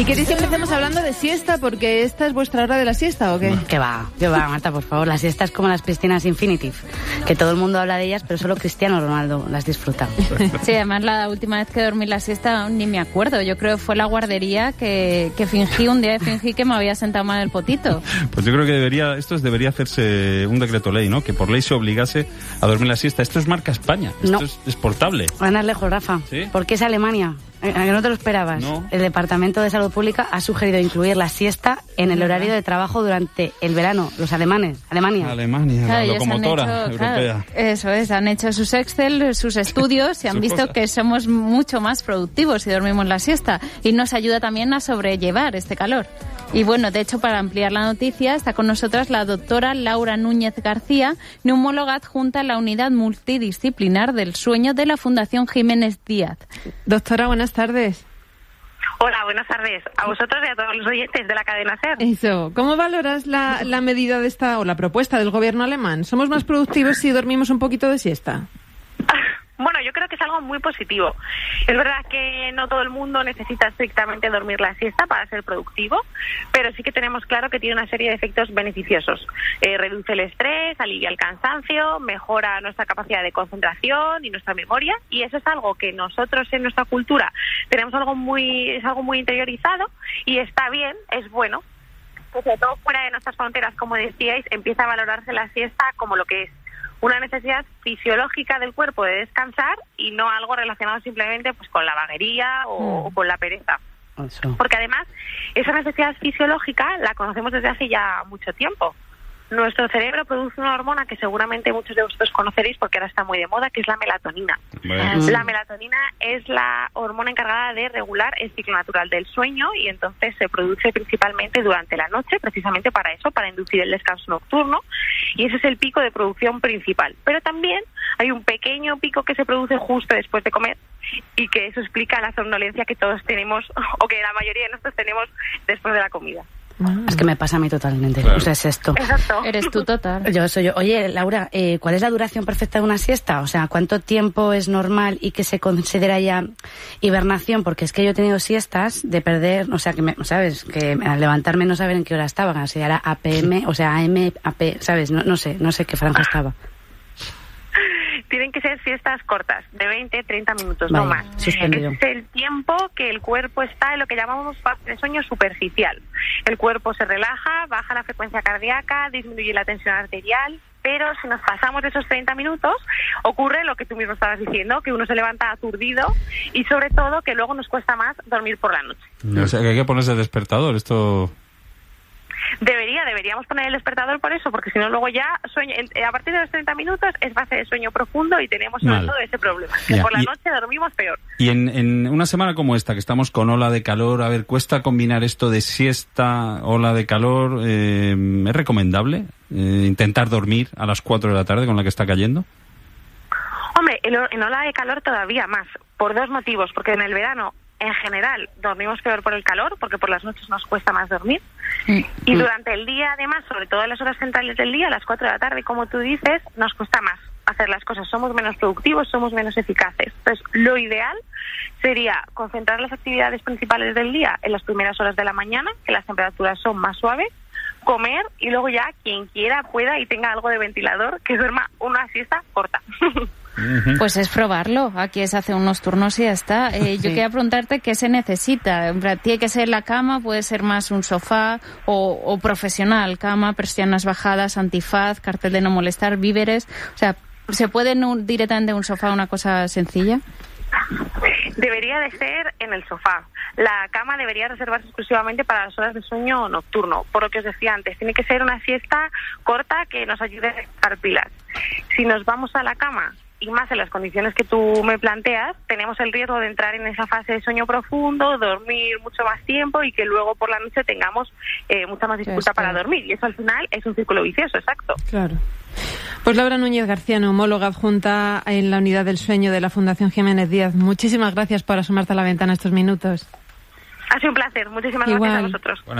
queréis que empecemos hablando de siesta, porque esta es vuestra hora de la siesta, ¿o qué? Que va, Marta, por favor. La siesta es como las piscinas Infinitive, que todo el mundo habla de ellas, pero solo Cristiano Ronaldo las disfruta. Sí, además la última vez que dormí la siesta aún ni me acuerdo. Yo creo que fue la guardería que fingí que me había sentado mal el potito. Pues yo creo que debería hacerse un decreto ley, ¿no? Que por ley se obligase a dormir la siesta. Esto es marca España, esto no. es exportable. Ganas lejos, Rafa. ¿Sí? ¿Por qué es Alemania? ¿A que no te lo esperabas? No. El Departamento de Salud Pública ha sugerido incluir la siesta en el horario de trabajo durante el verano. Los Alemania, claro, la locomotora europea. Claro, eso es, han hecho sus Excel, sus estudios y han visto que somos mucho más productivos si dormimos la siesta, y nos ayuda también a sobrellevar este calor. Y bueno, de hecho, para ampliar la noticia, está con nosotras la doctora Laura Núñez García, neumóloga adjunta a la Unidad Multidisciplinar del Sueño de la Fundación Jiménez Díaz. Doctora, buenas tardes. Hola, buenas tardes. A vosotros y a todos los oyentes de la cadena SER. Eso. ¿Cómo valoras la medida de esta, o la propuesta del gobierno alemán? ¿Somos más productivos si dormimos un poquito de siesta? Bueno, yo creo que es algo muy positivo. Es verdad que no todo el mundo necesita estrictamente dormir la siesta para ser productivo, pero sí que tenemos claro que tiene una serie de efectos beneficiosos. Reduce el estrés, alivia el cansancio, mejora nuestra capacidad de concentración y nuestra memoria, y eso es algo que nosotros en nuestra cultura tenemos algo muy interiorizado, y está bien, es bueno. Pues sobre todo fuera de nuestras fronteras, como decíais, empieza a valorarse la siesta como lo que es una necesidad fisiológica del cuerpo de descansar, y no algo relacionado simplemente pues con la vaguería o con la pereza. Eso. Porque además esa necesidad fisiológica la conocemos desde hace ya mucho tiempo. Nuestro cerebro produce una hormona que seguramente muchos de vosotros conoceréis porque ahora está muy de moda, que es la melatonina. La melatonina es la hormona encargada de regular el ciclo natural del sueño, y entonces se produce principalmente durante la noche, precisamente para eso, para inducir el descanso nocturno, y ese es el pico de producción principal. Pero también hay un pequeño pico que se produce justo después de comer, y que eso explica la somnolencia que todos tenemos, o que la mayoría de nosotros tenemos después de la comida. Es que me pasa a mí totalmente. Claro. O sea, es esto. Exacto. Eres tú total. Yo soy yo. Oye, Laura, ¿cuál es la duración perfecta de una siesta? O sea, ¿cuánto tiempo es normal y que se considera ya hibernación? Porque es que yo he tenido siestas de perder, o sea, ¿sabes? Que al levantarme no saber en qué hora estaba. O sea, era APM, o sea, AM, AP, ¿sabes? No sé qué franja estaba. Tienen que ser siestas cortas, de 20-30 minutos, Vale, no más. suspendido. Es el tiempo que el cuerpo está en lo que llamamos fase de sueño superficial. El cuerpo se relaja, baja la frecuencia cardíaca, disminuye la tensión arterial, pero si nos pasamos de esos 30 minutos, ocurre lo que tú mismo estabas diciendo, que uno se levanta aturdido, y sobre todo que luego nos cuesta más dormir por la noche. O sea, que hay que ponerse despertador, esto... Deberíamos poner el despertador por eso, porque si no luego ya sueño, a partir de los 30 minutos es fase de sueño profundo, y tenemos sobre todo ese problema, que Ya, por la noche dormimos peor. Y en una semana como esta, que estamos con ola de calor, a ver, ¿cuesta combinar esto de siesta, ola de calor? ¿Es recomendable intentar dormir a las 4 de la tarde con la que está cayendo? Hombre, en ola de calor todavía más, por dos motivos, porque en el verano en general dormimos peor por el calor, porque por las noches nos cuesta más dormir, y durante el día además, sobre todo en las horas centrales del día, a las 4 de la tarde, como tú dices, nos cuesta más hacer las cosas, somos menos productivos, somos menos eficaces. Entonces, lo ideal sería concentrar las actividades principales del día en las primeras horas de la mañana, que las temperaturas son más suaves, comer, y luego ya quien quiera, pueda y tenga algo de ventilador, que duerma una siesta corta. Pues es probarlo. Aquí se hace unos turnos y ya está. Yo quería preguntarte qué se necesita. ¿Tiene que ser la cama? ¿Puede ser más un sofá o profesional? Cama, persianas bajadas, antifaz, cartel de no molestar, víveres. O sea, ¿se puede directamente en un sofá una cosa sencilla? Debería de ser en el sofá. La cama debería reservarse exclusivamente para las horas de sueño nocturno. Por lo que os decía antes, tiene que ser una siesta corta que nos ayude a descargar pilas. Si nos vamos a la cama, y más en las condiciones que tú me planteas, tenemos el riesgo de entrar en esa fase de sueño profundo, dormir mucho más tiempo, y que luego por la noche tengamos mucha más dificultad para dormir. Y eso al final es un círculo vicioso, exacto. Claro. Pues Laura Núñez García, neumóloga adjunta en la Unidad del Sueño de la Fundación Jiménez Díaz. Muchísimas gracias por asomarte a la ventana estos minutos. Ha sido un placer. Muchísimas gracias a vosotros.